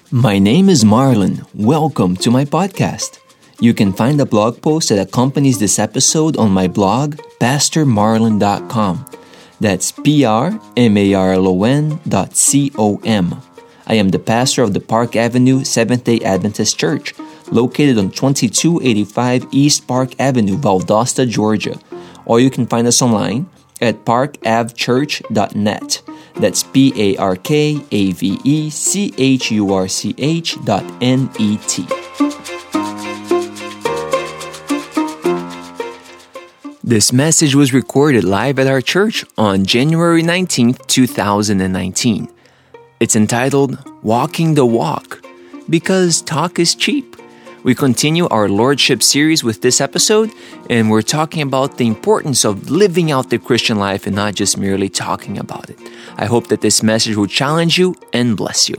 My name is Marlon. Welcome to my podcast. You can find the blog post that accompanies this episode on my blog, pastormarlon.com. That's PRMARLON.com. I am the pastor of the Park Avenue Seventh-day Adventist Church, located on 2285 East Park Avenue, Valdosta, Georgia. Or you can find us online at parkavchurch.net. That's PARKAVECHURCH.net. This message was recorded live at our church on January 19th, 2019. It's entitled, Walking the Walk, because talk is cheap. We continue our Lordship series with this episode, and we're talking about the importance of living out the Christian life and not just merely talking about it. I hope that this message will challenge you and bless you.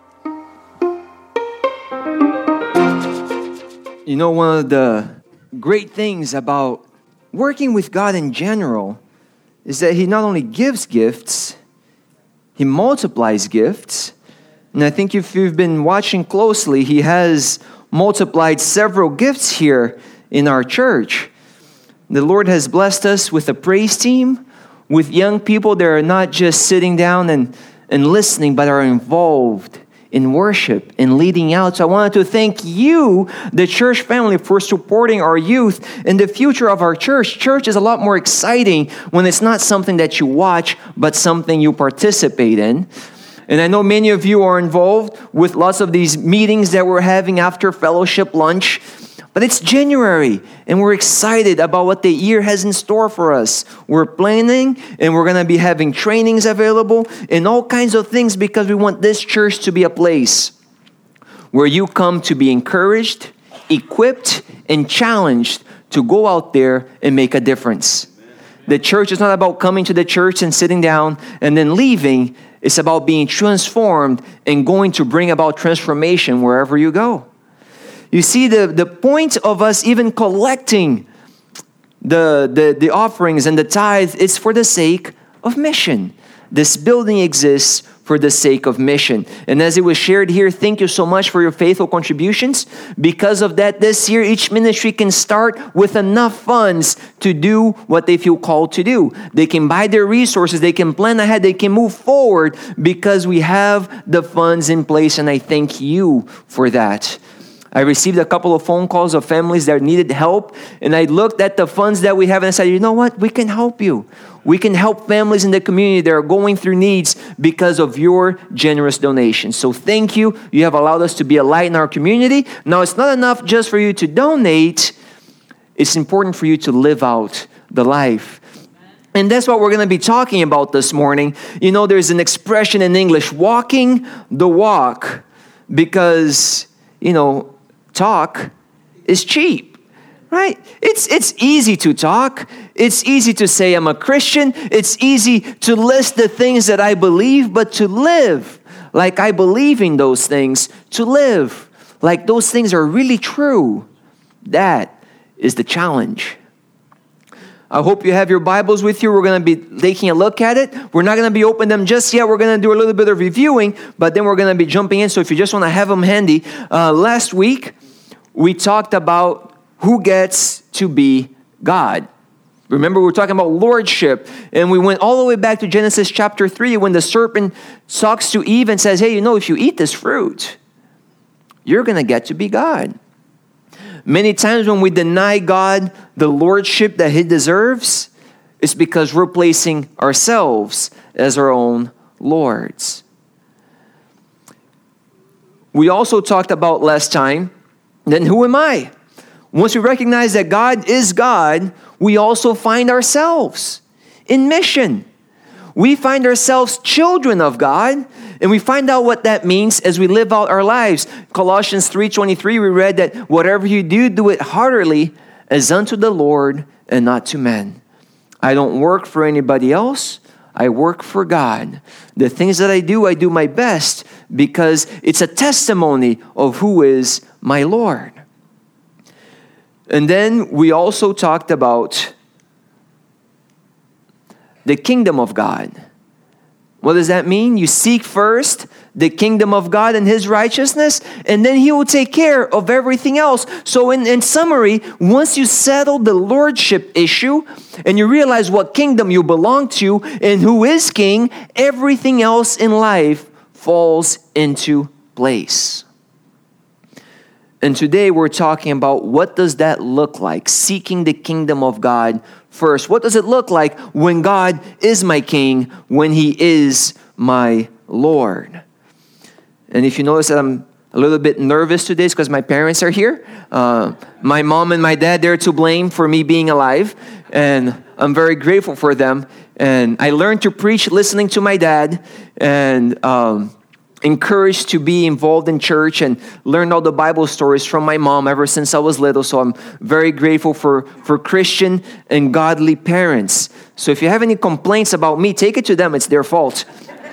You know, one of the great things about working with God in general is that He not only gives gifts, He multiplies gifts. And I think if you've been watching closely, He has multiplied several gifts here in our church. The Lord has blessed us with a praise team, with young people that are not just sitting down and listening, but are involved in worship and leading out. So I wanted to thank you, the church family, for supporting our youth and the future of our church. Church is a lot more exciting when it's not something that you watch, but something you participate in. And I know many of you are involved with lots of these meetings that we're having after fellowship lunch. But it's January, and we're excited about what the year has in store for us. We're planning, and we're going to be having trainings available and all kinds of things because we want this church to be a place where you come to be encouraged, equipped, and challenged to go out there and make a difference. The church is not about coming to the church and sitting down and then leaving. It's about being transformed and going to bring about transformation wherever you go. You see, the point of us even collecting the offerings and the tithe is for the sake of mission. This building exists for the sake of mission. And as it was shared here, thank you so much for your faithful contributions. Because of that, this year, each ministry can start with enough funds to do what they feel called to do. They can buy their resources, they can plan ahead, they can move forward because we have the funds in place, and I thank you for that. I received a couple of phone calls of families that needed help, and I looked at the funds that we have and I said, you know what? We can help you. We can help families in the community that are going through needs because of your generous donations. So thank you. You have allowed us to be a light in our community. Now, it's not enough just for you to donate. It's important for you to live out the life. And that's what we're going to be talking about this morning. You know, there's an expression in English, walking the walk, because, you know, talk is cheap. Right? It's easy to talk. It's easy to say I'm a Christian. It's easy to list the things that I believe, but to live like I believe in those things, to live like those things are really true, that is the challenge. I hope you have your Bibles with you. We're going to be taking a look at it. We're not going to be opening them just yet. We're going to do a little bit of reviewing, but then we're going to be jumping in. So if you just want to have them handy, last week we talked about who gets to be God. Remember, we were talking about lordship, and we went all the way back to Genesis chapter 3 when the serpent talks to Eve and says, hey, you know, if you eat this fruit, you're going to get to be God. Many times when we deny God the lordship that He deserves, it's because we're placing ourselves as our own lords. We also talked about last time, then who am I? Once we recognize that God is God, we also find ourselves in mission. We find ourselves children of God, and we find out what that means as we live out our lives. Colossians 3:23, we read that whatever you do, do it heartily as unto the Lord and not to men. I don't work for anybody else. I work for God. The things that I do my best because it's a testimony of who is my Lord. And then we also talked about the kingdom of God. What does that mean? You seek first the kingdom of God and His righteousness, and then He will take care of everything else. So in summary, once you settle the lordship issue and you realize what kingdom you belong to and who is king, everything else in life falls into place. And today we're talking about what does that look like, seeking the kingdom of God first. What does it look like when God is my king, when He is my Lord? And if you notice that I'm a little bit nervous today, it's because my parents are here. My mom and my dad, they're to blame for me being alive. And I'm very grateful for them. And I learned to preach listening to my dad, and encouraged to be involved in church, and learned all the Bible stories from my mom ever since I was little. So I'm very grateful for Christian and godly parents. So if you have any complaints about me, take it to them. It's their fault.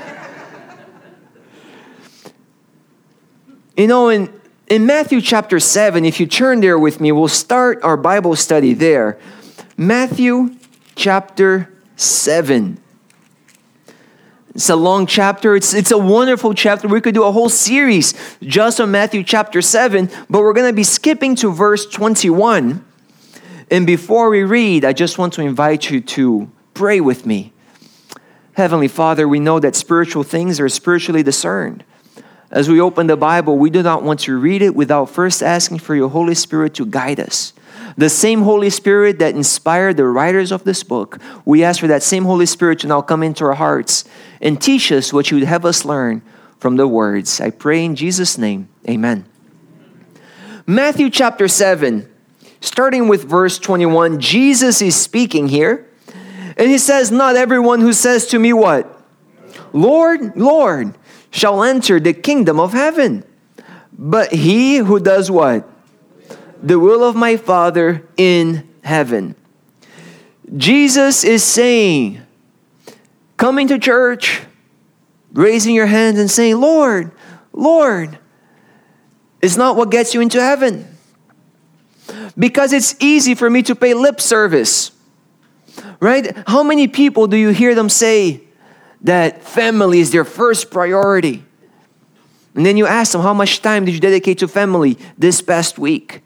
You know, in Matthew chapter 7, if you turn there with me, we'll start our Bible study there. Matthew chapter 7. It's a long chapter. It's a wonderful chapter. We could do a whole series just on Matthew chapter 7, but we're going to be skipping to verse 21. And before we read, I just want to invite you to pray with me. Heavenly Father, we know that spiritual things are spiritually discerned. As we open the Bible, we do not want to read it without first asking for your Holy Spirit to guide us. The same Holy Spirit that inspired the writers of this book, we ask for that same Holy Spirit to now come into our hearts and teach us what you would have us learn from the words. I pray in Jesus' name, amen. Matthew chapter 7, starting with verse 21, Jesus is speaking here. And He says, not everyone who says to me what? Lord, Lord, shall enter the kingdom of heaven, but he who does what? The will of my Father in heaven. Jesus is saying, coming to church, raising your hands and saying, Lord, Lord, is not what gets you into heaven. Because it's easy for me to pay lip service. Right? How many people do you hear them say that family is their first priority? And then you ask them, how much time did you dedicate to family this past week?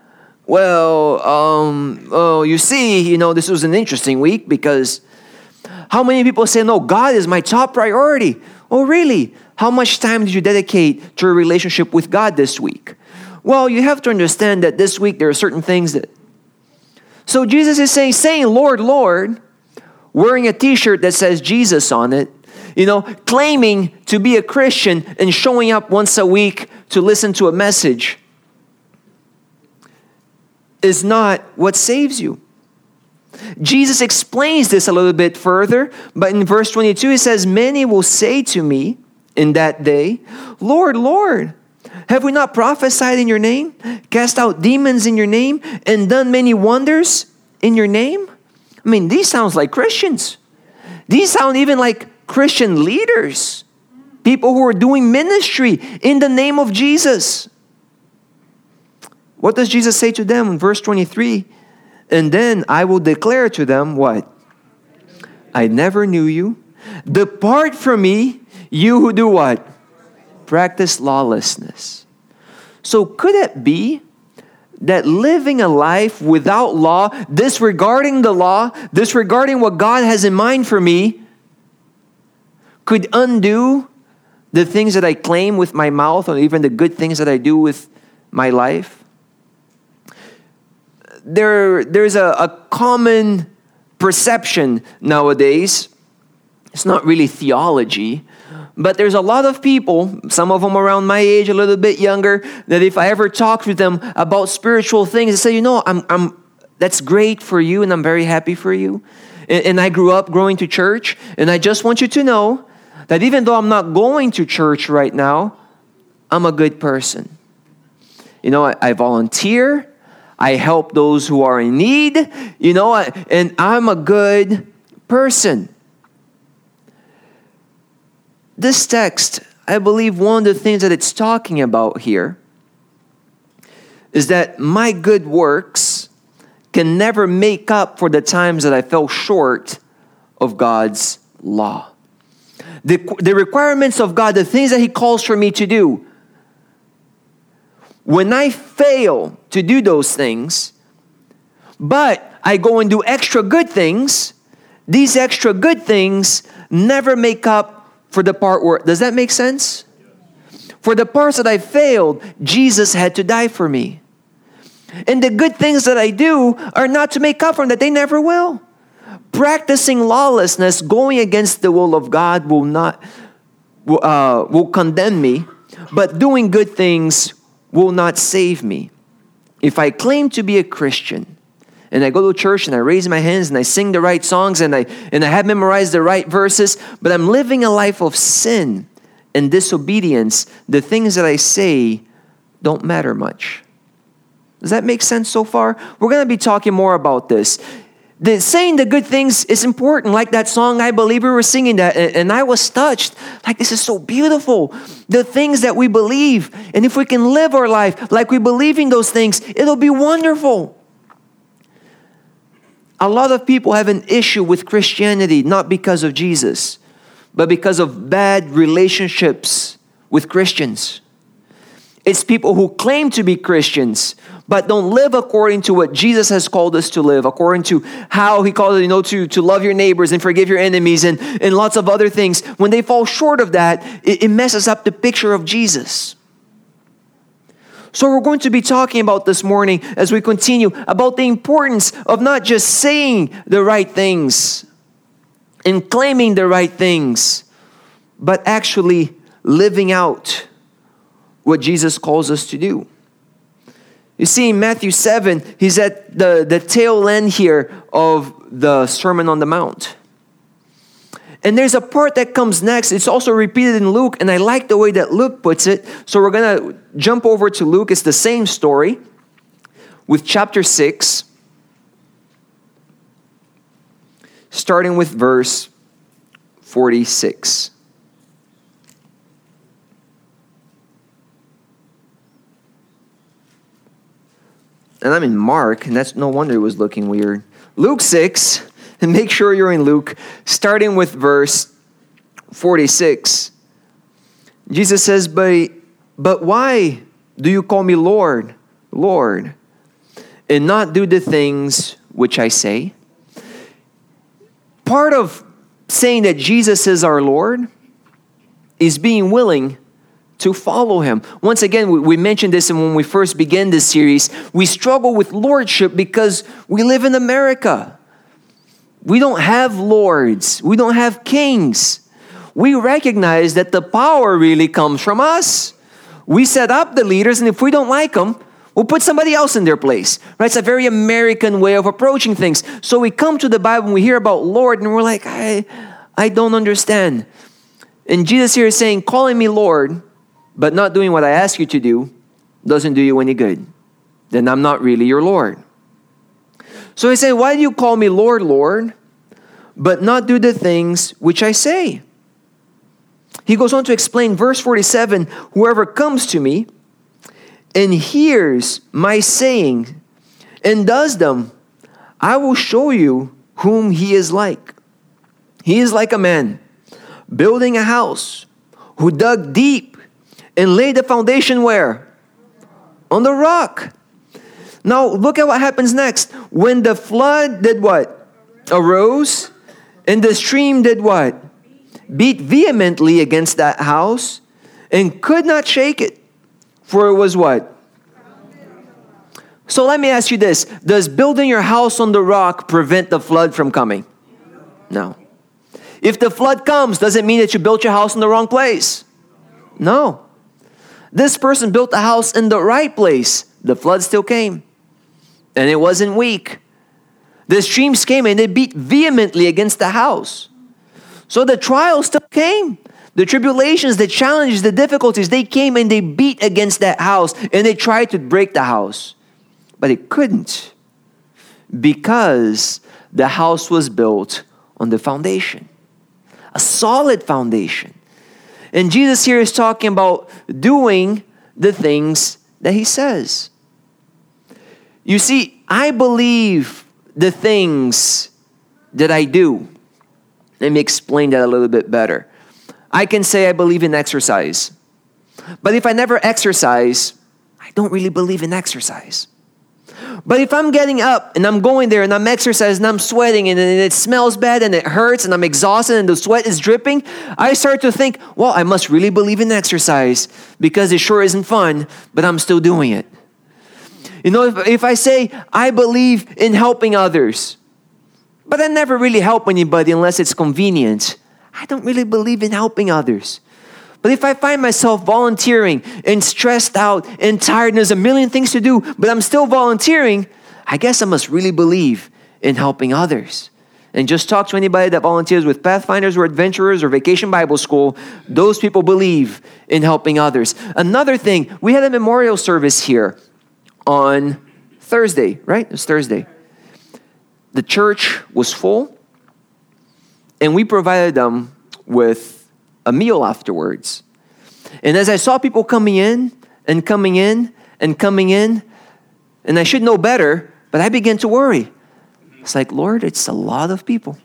Well, you see, this was an interesting week because how many people say, no, God is my top priority? Oh, really? How much time did you dedicate to your relationship with God this week? Well, you have to understand that this week there are certain things that... So Jesus is saying, Lord, Lord, wearing a t-shirt that says Jesus on it, claiming to be a Christian and showing up once a week to listen to a message is not what saves you. Jesus explains this a little bit further, but in verse 22 He says, many will say to me in that day, Lord, Lord, have we not prophesied in your name, cast out demons in your name, and done many wonders in your name? I mean, these sounds like Christians. These sound even like Christian leaders, people who are doing ministry in the name of Jesus. What does Jesus say to them in verse 23? And then I will declare to them what? I never knew you. Depart from me, you who do what? Practice lawlessness. So could it be that living a life without law, disregarding the law, disregarding what God has in mind for me, could undo the things that I claim with my mouth, or even the good things that I do with my life? There's a common perception nowadays. It's not really theology, but there's a lot of people, some of them around my age, a little bit younger, that if I ever talk with them about spiritual things, they say, I'm that's great for you, and I'm very happy for you. And I grew up going to church, and I just want you to know that even though I'm not going to church right now, I'm a good person. I volunteer. I help those who are in need, and I'm a good person. This text, I believe one of the things that it's talking about here is that my good works can never make up for the times that I fell short of God's law. the requirements of God, the things that He calls for me to do. When I fail to do those things, but I go and do extra good things, these extra good things never make up for the part where, does that make sense? For the parts that I failed, Jesus had to die for me. And the good things that I do are not to make up for them, that they never will. Practicing lawlessness, going against the will of God will condemn me, but doing good things will not save me. If I claim to be a Christian, and I go to church and I raise my hands and I sing the right songs and I have memorized the right verses, but I'm living a life of sin and disobedience, the things that I say don't matter much. Does that make sense so far? We're going to be talking more about this. Saying the good things is important. Like that song, I believe we were singing that, and I was touched. Like, this is so beautiful. The things that we believe. And if we can live our life like we believe in those things, it'll be wonderful. A lot of people have an issue with Christianity, not because of Jesus, but because of bad relationships with Christians. It's people who claim to be Christians, but don't live according to what Jesus has called us to live, according to how He called it, to love your neighbors and forgive your enemies and lots of other things. When they fall short of that, it messes up the picture of Jesus. So we're going to be talking about this morning as we continue about the importance of not just saying the right things and claiming the right things, but actually living out what Jesus calls us to do. You see, in Matthew 7, he's at the tail end here of the Sermon on the Mount. And there's a part that comes next. It's also repeated in Luke, and I like the way that Luke puts it. So we're going to jump over to Luke. It's the same story with chapter 6, starting with verse 46. And I'm in Mark, and that's no wonder it was looking weird. Luke 6, and make sure you're in Luke, starting with verse 46. Jesus says, But why do you call me Lord, Lord, and not do the things which I say? Part of saying that Jesus is our Lord is being willing to follow Him. Once again, we mentioned this when we first began this series. We struggle with lordship because we live in America. We don't have lords. We don't have kings. We recognize that the power really comes from us. We set up the leaders, and if we don't like them, we'll put somebody else in their place. Right? It's a very American way of approaching things. So we come to the Bible and we hear about Lord, and we're like, I don't understand. And Jesus here is saying, calling me Lord, but not doing what I ask you to do, doesn't do you any good. Then I'm not really your Lord. So he said, why do you call me Lord, Lord, but not do the things which I say? He goes on to explain, verse 47, whoever comes to me and hears my saying and does them, I will show you whom he is like. He is like a man building a house who dug deep and laid the foundation where? On the rock. Now, look at what happens next. When the flood did what? Arose. And the stream did what? Beat vehemently against that house and could not shake it. For it was what? So let me ask you this. Does building your house on the rock prevent the flood from coming? No. If the flood comes, does it mean that you built your house in the wrong place? No. This person built the house in the right place. The flood still came. And it wasn't weak. The streams came and they beat vehemently against the house. So the trials still came. The tribulations, the challenges, the difficulties, they came and they beat against that house. And they tried to break the house. But it couldn't. Because the house was built on the foundation. A solid foundation. And Jesus here is talking about doing the things that He says. You see, I believe the things that I do. Let me explain that a little bit better. I can say I believe in exercise. But if I never exercise, I don't really believe in exercise. But if I'm getting up and I'm going there and I'm exercising and I'm sweating and it smells bad and it hurts and I'm exhausted and the sweat is dripping, I start to think, well, I must really believe in exercise because it sure isn't fun, but I'm still doing it. You know, if I say I believe in helping others, but I never really help anybody unless it's convenient, I don't really believe in helping others. But if I find myself volunteering and stressed out and tired and there's a million things to do, but I'm still volunteering, I guess I must really believe in helping others. And just talk to anybody that volunteers with Pathfinders or Adventurers or Vacation Bible School. Those people believe in helping others. Another thing, we had a memorial service here on Thursday, right? It was Thursday. The church was full, and we provided them with a meal afterwards. And as I saw people coming in and coming in and coming in, and I should know better, but I began to worry. It's like, Lord, it's a lot of people.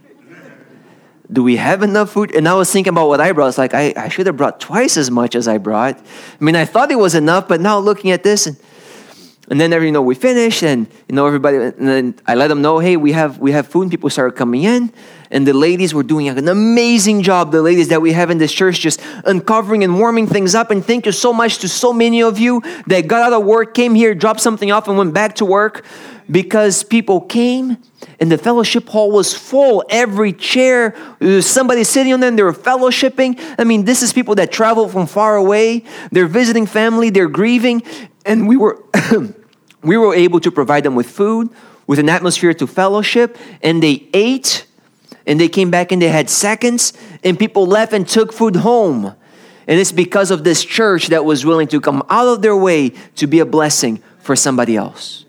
Do we have enough food? And I was thinking about what I brought. It's like, I should have brought twice as much as I brought. I mean, I thought it was enough, but now looking at this, and then we finished, and everybody, and then I let them know, hey, we have food, and people started coming in, and the ladies were doing an amazing job. The ladies that we have in this church, just uncovering and warming things up. And thank you so much to so many of you that got out of work, came here, dropped something off, and went back to work, because people came, and the fellowship hall was full. Every chair, there was somebody sitting on them. They were fellowshipping. I mean, this is people that travel from far away. They're visiting family. They're grieving. And we were able to provide them with food, with an atmosphere to fellowship, and they ate, and they came back and they had seconds, and people left and took food home. And it's because of this church that was willing to come out of their way to be a blessing for somebody else.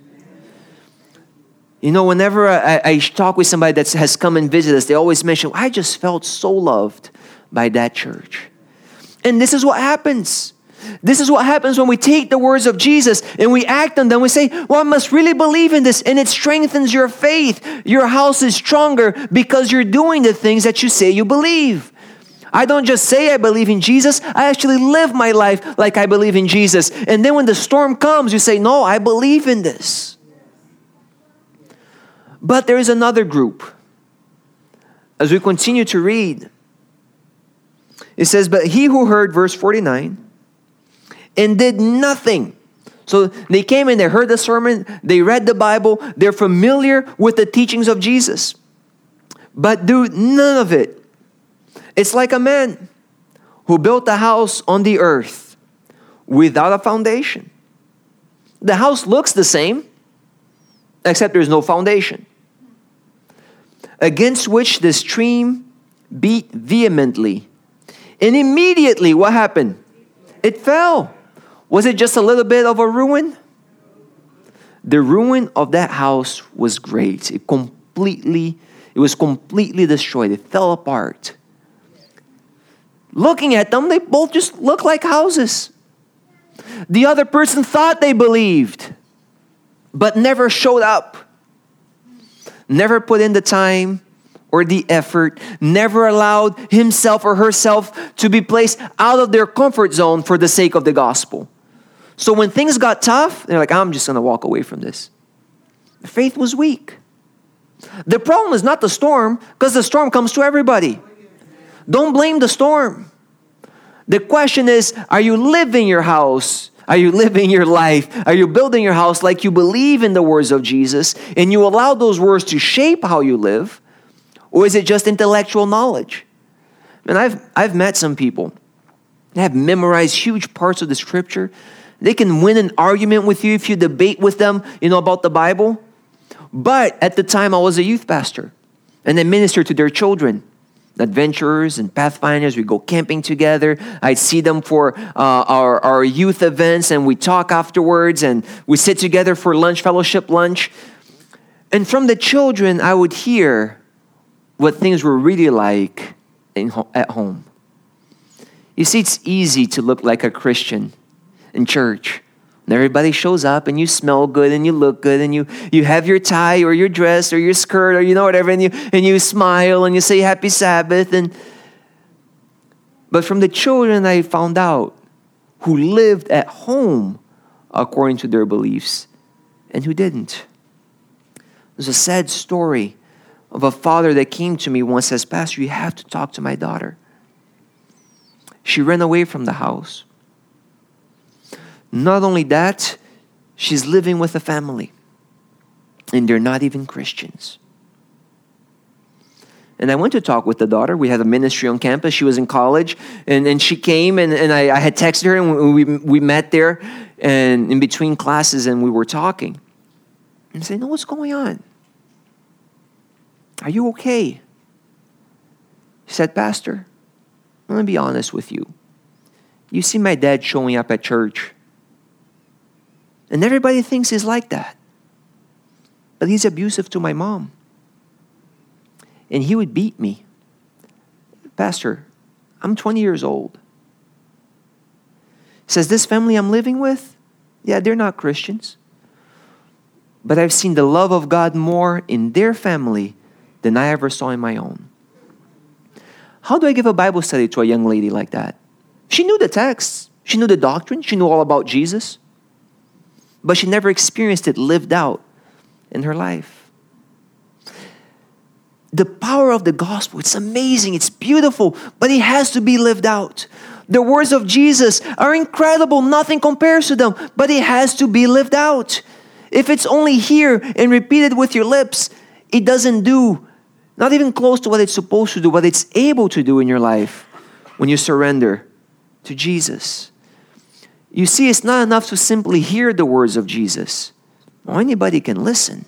You know, whenever I talk with somebody that has come and visited us, they always mention, I just felt so loved by that church. And this is what happens. This is what happens when we take the words of Jesus and we act on them. We say, well, I must really believe in this, and it strengthens your faith. Your house is stronger because you're doing the things that you say you believe. I don't just say I believe in Jesus. I actually live my life like I believe in Jesus. And then when the storm comes, you say, no, I believe in this. But there is another group. As we continue to read, it says, but he who heard, verse 49, and did nothing. So they came and they heard the sermon, they read the Bible, they're familiar with the teachings of Jesus, but do none of it. It's like a man who built a house on the earth without a foundation. The house looks the same, except there's no foundation. Against which the stream beat vehemently. And immediately, what happened? It fell. Was it just a little bit of a ruin? The ruin of that house was great. It was completely destroyed. It fell apart. Looking at them, they both just look like houses. The other person thought they believed, but never showed up. Never put in the time or the effort, never allowed himself or herself to be placed out of their comfort zone for the sake of the gospel. So when things got tough, they're like, I'm just going to walk away from this. The faith was weak. The problem is not the storm, because the storm comes to everybody. Don't blame the storm. The question is, are you living your house? Are you living your life? Are you building your house like you believe in the words of Jesus and you allow those words to shape how you live? Or is it just intellectual knowledge? And I've met some people that have memorized huge parts of the scripture. They can win an argument with you if you debate with them, about the Bible. But at the time I was a youth pastor and I ministered to their children. Adventurers and Pathfinders, we go camping together. I'd see them for our youth events, and we talk afterwards, and we sit together for lunch, fellowship lunch. And from the children, I would hear what things were really like at home. You see, it's easy to look like a Christian in church. And everybody shows up and you smell good and you look good and you have your tie or your dress or your skirt or whatever, and you smile and you say happy Sabbath. but from the children I found out who lived at home according to their beliefs and who didn't. There's a sad story of a father that came to me once and says, Pastor, you have to talk to my daughter. She ran away from the house. Not only that, she's living with a family. And they're not even Christians. And I went to talk with the daughter. We had a ministry on campus. She was in college. And she came and I had texted her and we met there and in between classes and we were talking. And I said, no, what's going on? Are you okay? She said, Pastor, I'm going to be honest with you. You see my dad showing up at church. And everybody thinks he's like that. But he's abusive to my mom. And he would beat me. Pastor, I'm 20 years old. He says, this family I'm living with, yeah, they're not Christians. But I've seen the love of God more in their family than I ever saw in my own. How do I give a Bible study to a young lady like that? She knew the text. She knew the doctrine. She knew all about Jesus. But she never experienced it lived out in her life. The power of the gospel, it's amazing, it's beautiful, but it has to be lived out. The words of Jesus are incredible, nothing compares to them, but it has to be lived out. If it's only here and repeated with your lips, it doesn't do, not even close to what it's supposed to do, what it's able to do in your life when you surrender to Jesus. You see, it's not enough to simply hear the words of Jesus. Well, anybody can listen.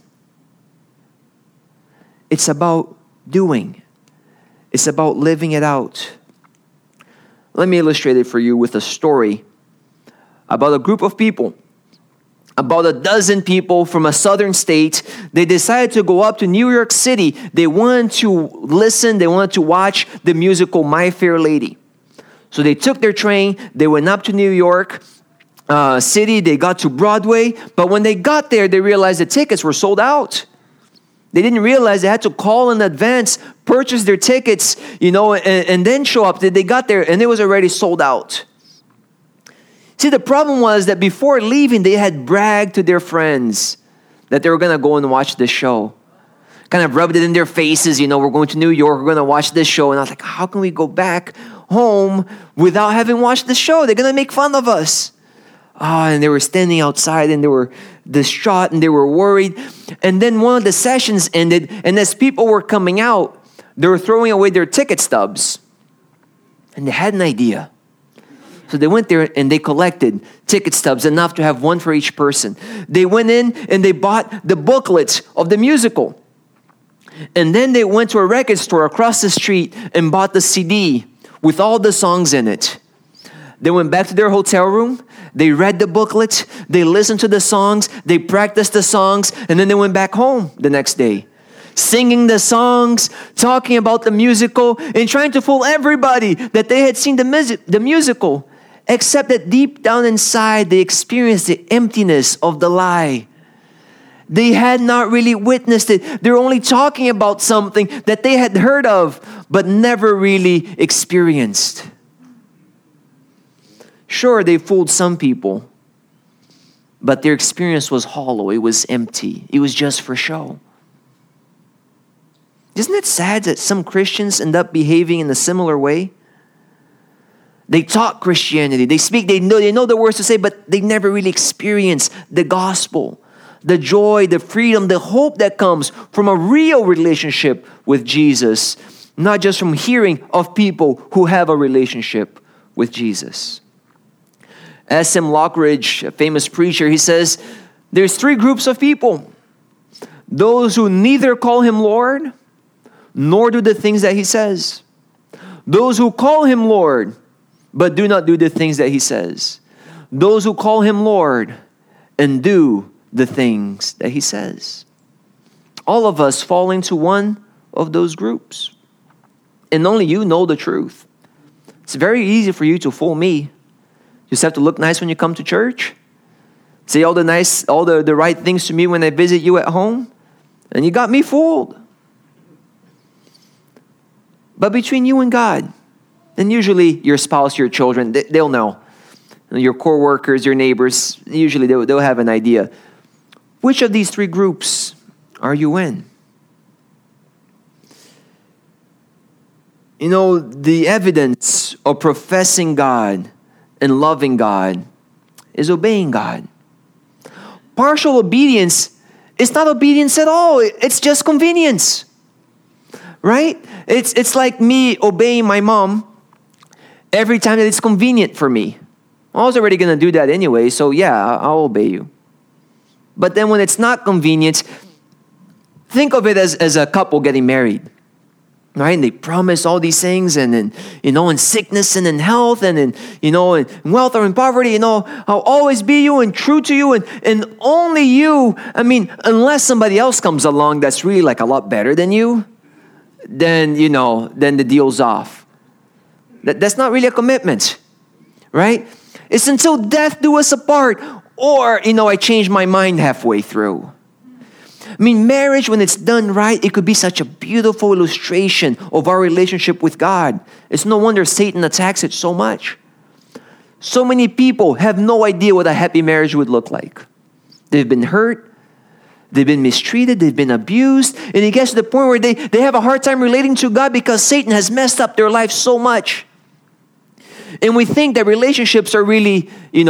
It's about doing. It's about living it out. Let me illustrate it for you with a story about a group of people. About a dozen people from a southern state. They decided to go up to New York City. They wanted to listen. They wanted to watch the musical My Fair Lady. So they took their train. They went up to New York City. They got to Broadway. But when they got there, they realized the tickets were sold out. They didn't realize they had to call in advance, purchase their tickets, and then show up. They got there and it was already sold out. See, the problem was that before leaving, they had bragged to their friends that they were going to go and watch this show. Kind of rubbed it in their faces, we're going to New York, we're going to watch this show. And I was like, how can we go back home without having watched the show? They're going to make fun of us. And they were standing outside and they were distraught and they were worried. And then one of the sessions ended, and as people were coming out, they were throwing away their ticket stubs. And they had an idea. So they went there and they collected ticket stubs, enough to have one for each person. They went in and they bought the booklet of the musical. And then they went to a record store across the street and bought the CD with all the songs in it. They went back to their hotel room. They read the booklet. They listened to the songs. They practiced the songs. And then they went back home the next day, singing the songs, talking about the musical, and trying to fool everybody that they had seen the musical. Except that deep down inside, they experienced the emptiness of the lie. They had not really witnessed it. They were only talking about something that they had heard of, but never really experienced. Sure, they fooled some people, but their experience was hollow. It was empty. It was just for show. Isn't it sad that some Christians end up behaving in a similar way? They talk Christianity. They speak. They know the words to say, but they never really experience the gospel, the joy, the freedom, the hope that comes from a real relationship with Jesus, not just from hearing of people who have a relationship with Jesus. S.M. Lockridge, a famous preacher, he says, there's three groups of people. Those who neither call him Lord, nor do the things that he says. Those who call him Lord, but do not do the things that he says. Those who call him Lord and do the things that he says. All of us fall into one of those groups. And only you know the truth. It's very easy for you to fool me. You just have to look nice when you come to church. Say all the right things to me when I visit you at home. And you got me fooled. But between you and God, And usually your spouse, your children, they'll know. Your coworkers, your neighbors, usually they'll have an idea. Which of these three groups are you in? You know, the evidence of professing God and loving God is obeying God. Partial obedience is not obedience at all. It's just convenience. Right? It's like me obeying my mom every time that it's convenient for me. I was already going to do that anyway, so yeah, I'll obey you. But then when it's not convenient, think of it as a couple getting married. Right? And they promise all these things, and then, in sickness and in health and in wealth or in poverty, I'll always be you and true to you and only you. I mean, unless somebody else comes along that's really like a lot better than you, then the deal's off. That's not really a commitment, right? It's until death do us apart, or, I change my mind halfway through. I mean, marriage, when it's done right, it could be such a beautiful illustration of our relationship with God. It's no wonder Satan attacks it so much. So many people have no idea what a happy marriage would look like. They've been hurt. They've been mistreated. They've been abused. And it gets to the point where they have a hard time relating to God because Satan has messed up their life so much. And we think that relationships are really,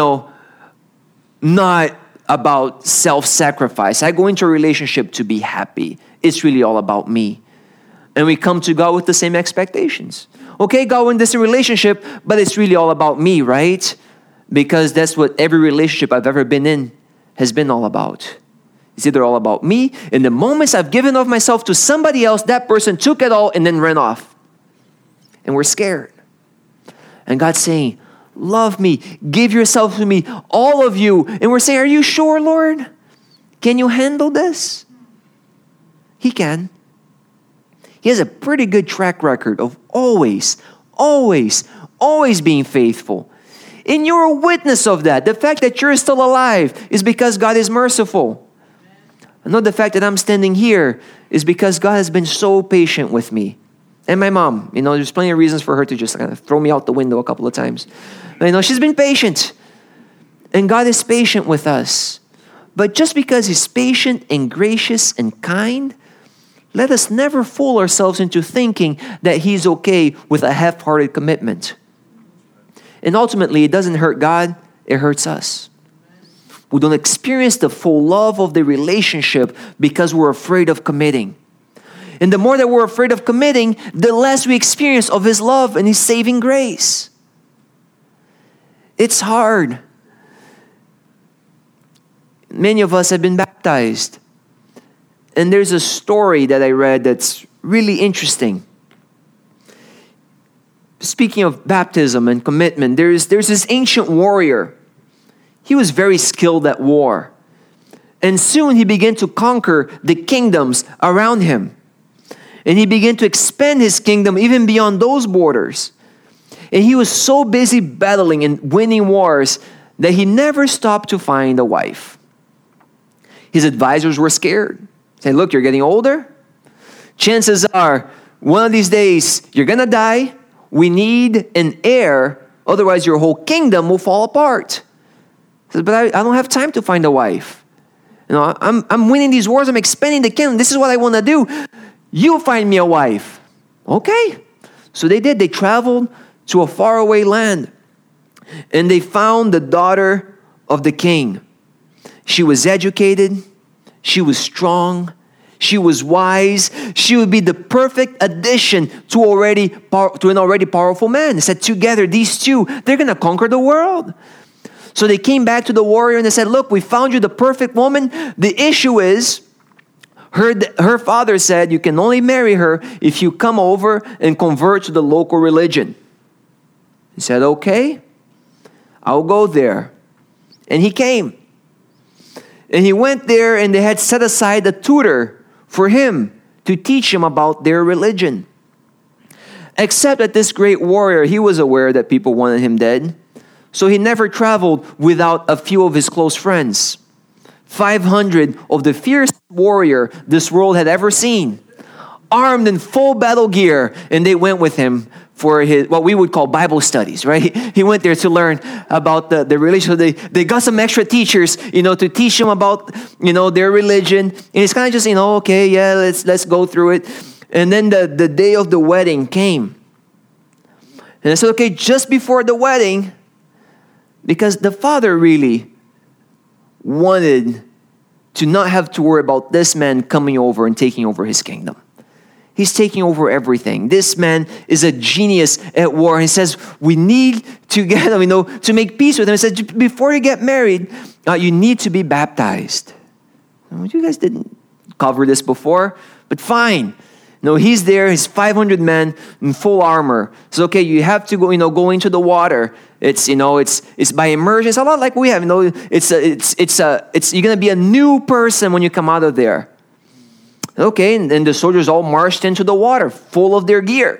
not about self-sacrifice. I go into a relationship to be happy. It's really all about me. And we come to God with the same expectations. Okay, God, we're in this relationship, but it's really all about me, right? Because that's what every relationship I've ever been in has been all about. It's either all about me, and the moments I've given of myself to somebody else, that person took it all and then ran off. And we're scared. And God's saying, love me, give yourself to me, all of you. And we're saying, are you sure, Lord? Can you handle this? He can. He has a pretty good track record of always being faithful. And you're a witness of that. The fact that you're still alive is because God is merciful. And not the fact that I'm standing here is because God has been so patient with me. And my mom, there's plenty of reasons for her to just kind of throw me out the window a couple of times. But, she's been patient. And God is patient with us. But just because He's patient and gracious and kind, let us never fool ourselves into thinking that He's okay with a half-hearted commitment. And ultimately, it doesn't hurt God, it hurts us. We don't experience the full love of the relationship because we're afraid of committing. And the more that we're afraid of committing, the less we experience of His love and His saving grace. It's hard. Many of us have been baptized. And there's a story that I read that's really interesting. Speaking of baptism and commitment, there's this ancient warrior. He was very skilled at war. And soon he began to conquer the kingdoms around him. And he began to expand his kingdom even beyond those borders. And he was so busy battling and winning wars that he never stopped to find a wife. His advisors were scared. Saying, look, you're getting older. Chances are, one of these days, you're going to die. We need an heir. Otherwise, your whole kingdom will fall apart. He says, but I don't have time to find a wife. I'm winning these wars. I'm expanding the kingdom. This is what I want to do. You find me a wife. Okay. So they did. They traveled to a faraway land. And they found the daughter of the king. She was educated. She was strong. She was wise. She would be the perfect addition to an already powerful man. They said together, these two, they're going to conquer the world. So they came back to the warrior and they said, look, we found you the perfect woman. The issue is, her father said, you can only marry her if you come over and convert to the local religion. He said, okay, I'll go there. And he came. And he went there and they had set aside a tutor for him to teach him about their religion. Except that this great warrior, he was aware that people wanted him dead. So he never traveled without a few of his close friends. 500 of the fiercest warrior this world had ever seen, armed in full battle gear, and they went with him for his, what we would call Bible studies, right? He went there to learn about the religion. So they got some extra teachers, to teach him about, their religion. And it's kind of just, okay, yeah, let's go through it. And then the day of the wedding came. And I said, okay, just before the wedding, because the father really wanted to not have to worry about this man coming over and taking over his kingdom. He's taking over everything. This man is a genius at war. He says, we need to get him, to make peace with him. He says, before you get married, you need to be baptized. You guys didn't cover this before, but fine. He's there, he's 500 men in full armor. So, okay, you have to go into the water. It's by immersion. It's a lot like we have, you're going to be a new person when you come out of there. Okay, and then the soldiers all marched into the water, full of their gear.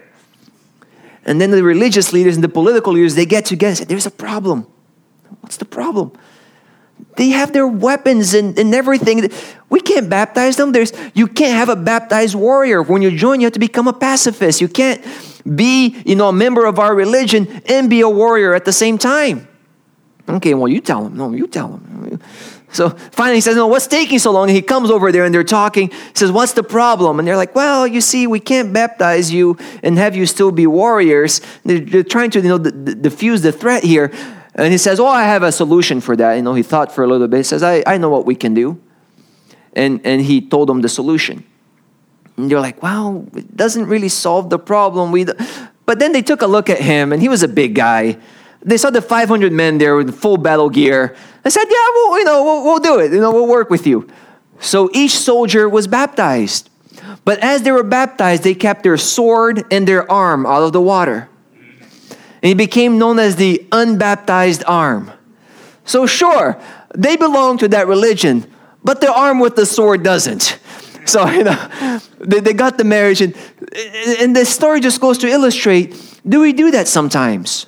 And then the religious leaders and the political leaders, they get together and say, there's a problem. What's the problem? They have their weapons and everything. We can't baptize them. You can't have a baptized warrior. When you join, you have to become a pacifist. You can't be, a member of our religion and be a warrior at the same time. Okay, well, you tell them. No, you tell them. So finally he says, no, what's taking so long? And he comes over there and they're talking. He says, what's the problem? And they're like, well, you see, we can't baptize you and have you still be warriors. They're trying to, diffuse the threat here. And he says, I have a solution for that. He thought for a little bit. He says, I know what we can do. And he told them the solution. And they're like, well, it doesn't really solve the problem. But then they took a look at him, and he was a big guy. They saw the 500 men there with full battle gear. They said, yeah, we'll do it. We'll work with you. So each soldier was baptized. But as they were baptized, they kept their sword and their arm out of the water. And he became known as the unbaptized arm. So sure, they belong to that religion, but the arm with the sword doesn't. So, they got the marriage. And the story just goes to illustrate, do we do that sometimes?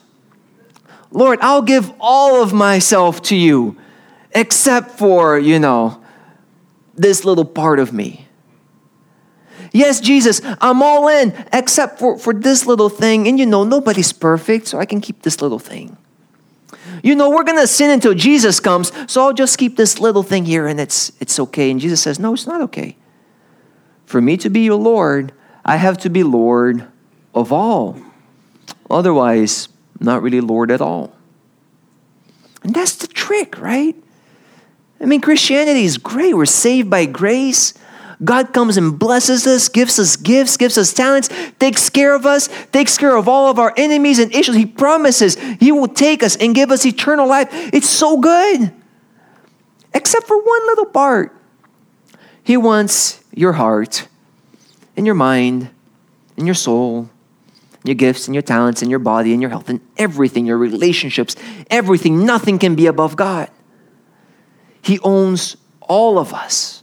Lord, I'll give all of myself to you, except for, this little part of me. Yes, Jesus, I'm all in, except for this little thing. And nobody's perfect, so I can keep this little thing. We're going to sin until Jesus comes, so I'll just keep this little thing here and it's okay. And Jesus says, no, it's not okay. For me to be your Lord, I have to be Lord of all. Otherwise, not really Lord at all. And that's the trick, right? Christianity is great. We're saved by grace. God comes and blesses us, gives us gifts, gives us talents, takes care of us, takes care of all of our enemies and issues. He promises He will take us and give us eternal life. It's so good. Except for one little part. He wants your heart and your mind and your soul, your gifts and your talents and your body and your health and everything, your relationships, everything. Nothing can be above God. He owns all of us.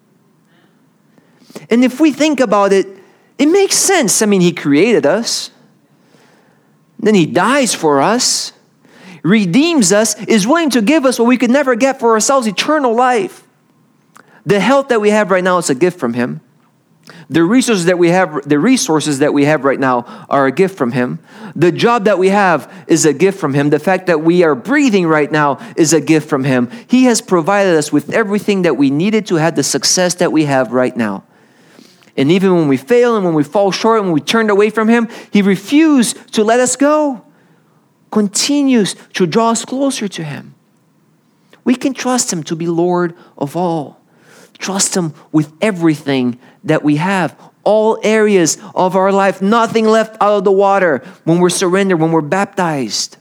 And if we think about it, it makes sense. He created us. Then He dies for us, redeems us, is willing to give us what we could never get for ourselves, eternal life. The health that we have right now is a gift from Him. The resources that we have right now are a gift from Him. The job that we have is a gift from Him. The fact that we are breathing right now is a gift from Him. He has provided us with everything that we needed to have the success that we have right now. And even when we fail and when we fall short and when we turned away from Him, He refused to let us go. Continues to draw us closer to Him. We can trust Him to be Lord of all. Trust Him with everything that we have. All areas of our life, nothing left out of the water when we're surrendered, when we're baptized.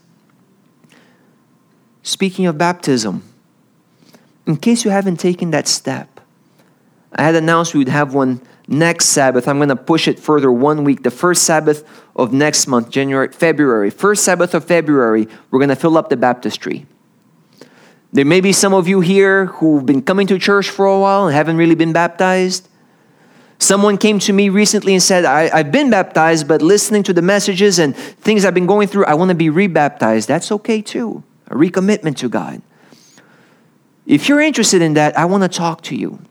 Speaking of baptism, in case you haven't taken that step, I had announced we would have one next Sabbath. I'm going to push it further 1 week. The first Sabbath of next month, February. First Sabbath of February, we're going to fill up the baptistry. There may be some of you here who've been coming to church for a while and haven't really been baptized. Someone came to me recently and said, I've been baptized, but listening to the messages and things I've been going through, I want to be rebaptized. That's okay too. A recommitment to God. If you're interested in that, I want to talk to you.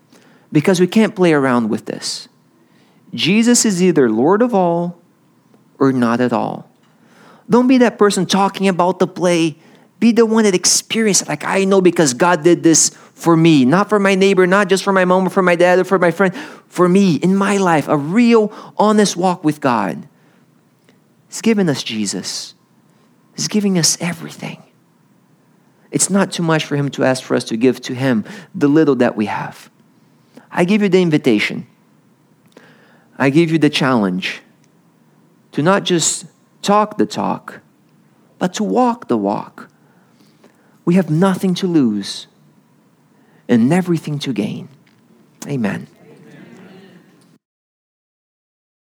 Because we can't play around with this. Jesus is either Lord of all or not at all. Don't be that person talking about the play. Be the one that experienced it. Like, I know because God did this for me. Not for my neighbor, not just for my mom or for my dad or for my friend. For me, in my life, a real, honest walk with God. He's given us Jesus. He's giving us everything. It's not too much for Him to ask for us to give to Him the little that we have. I give you the invitation. I give you the challenge to not just talk the talk, but to walk the walk. We have nothing to lose and everything to gain. Amen.